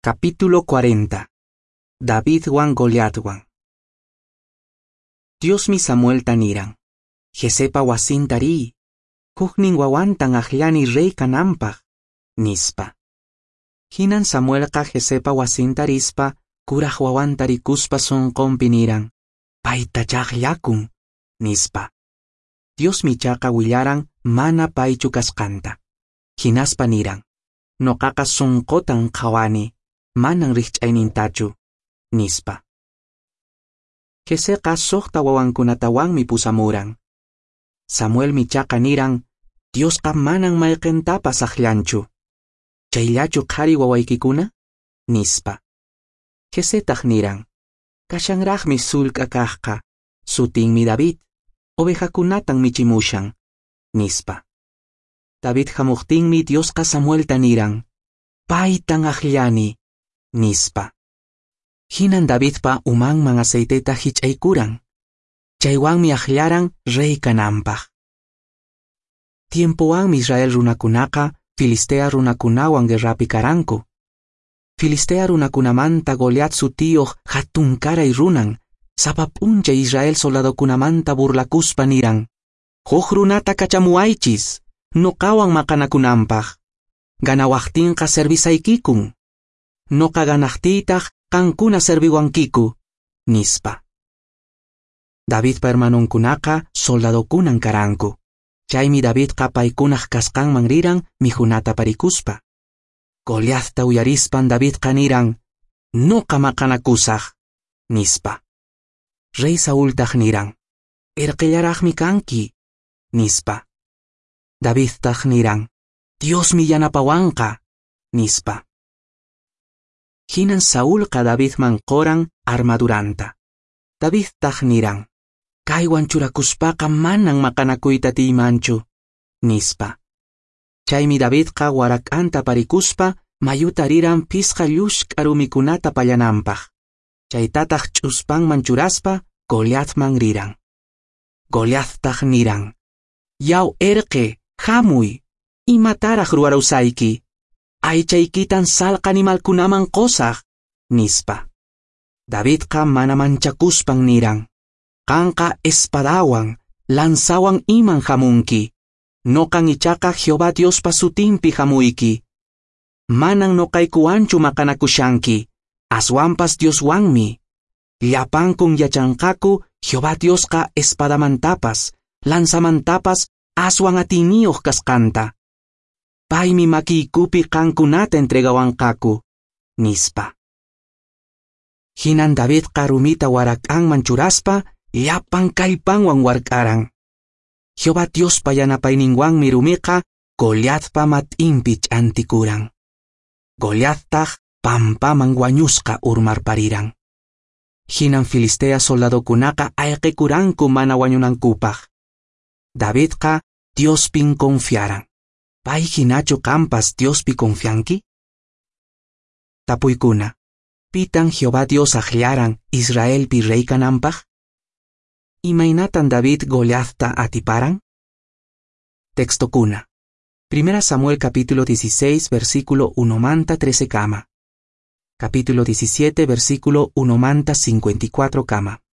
Capítulo 40. David wan Goliat wan. Dios mi Samuel taniran. Jesepa wasin tari. Huknin wawantan ajllani rey kanampaj. Nispa. Hinan Samuel ka Jesepa wasin tarispa, kuraj wawan tarikuspa sonqonpi niran. Paita chaqllakun. Nispa. Dios mi chaqa willaran mana paychu kasqanta. Hinaspa niran. Noqaqa sonqotan qhawani. Manan rikch'aynintachu, nispa. Jeseqa suqta wawankunatawan pusamuran. Samuel michaqa niran, Diosqa manan mayqintapas aqllanchu. Chayllachu qhari wawaykikuna? Nispa. Jesetaq niran, kashanraqmi sulk'a kaqqa, sutinmi David, ovejakunatan michimushan, nispa. David hamuqtinmi Diosqa Samuelta niran, paytan aqllani, nispa. Hinan Davidpa umanman aceiteta hich'aykuran. Chaywanmi aqllaran rey kananpaq. Tiempowanmi Israel runakunaqa Filistea runakunawan guerrapi karanku. Filistea runakunamanta Goliat sutiyuq hatun karay runan, sapa p'unchay Israel soldadokunamanta burlakuspa niran, huk runata kachamuaychis, nuqawan maqanakunanpaq. Ganawaqtinqa servisaykikun. Noqa ganaqtiytaq qankuna serviwankiku, nispa. Davidpa hermanonkunaqa soldadokunan karanku. Chaymi Davidqa paykunaq kasqanman riran mijunata parikuspa. Goliathta uyarispan Davidqa niran, noqa maqanakusaq, nispa. Rey Saultaq niran, irqillaraqmi kanki, nispa. Davidtaq niran, Dios mi yanapawanqa, nispa. Hinan Saulqa Davidman qoran armaduranta. Davidtaq niran, kaywan churakuspaqa manan maqanakuyta tiymanchu, nispa. Chaymi Davidqa warak'anta parikuspa mayuta riran pisqa llushk'a rumikunata pallananpaq. Chaytataq ch'uspanman churaspa Goliatman riran. Goliattaq niran, yaw erqe, hamuy, imataraq ruwarawsayki. Aychaykitan salqa animalkunaman qosaq, nispa. Davidqa mana manchakuspan niran, qanqa espadawan, lanzawan iman hamunki. Noqan ichaqa Jehová Diospa sutinpi hamuyki. Manan noqaykuwanchu maqanakushanki, aswanpas Dioswanmi. Llapankun yachanqaku Jehová Diosqa espadamantapas, lanzamantapas aswan atiniyuq kasqanta. Paymi makiykupi qankunata entregawanqaku, nispa. Hinan Davidqa rumita warak'anman churaspa llapan kallpanwan wark'aran. Jehová Diospa yanapayninwanmi rumiqa Goliatpa mat'inpi ch'antikuran. Goliattaq pampaman wañusqa urmarpariran. Hinan Filistea soldadokunaqa ayqikuranku mana wañunankupaq. Davidqa Diospin confiaran. ¿Pay hinachu qampas Diospi confianki? Tapuykuna, pitan Jehová Dios aqllaran Israelpi rey kananpaq? Imaynatan David Goliathta atiparan? Textokuna. 1 Samuel capítulo 16 versículo 1 manta 13 kama. Capítulo 17 versículo 1 manta 54 kama.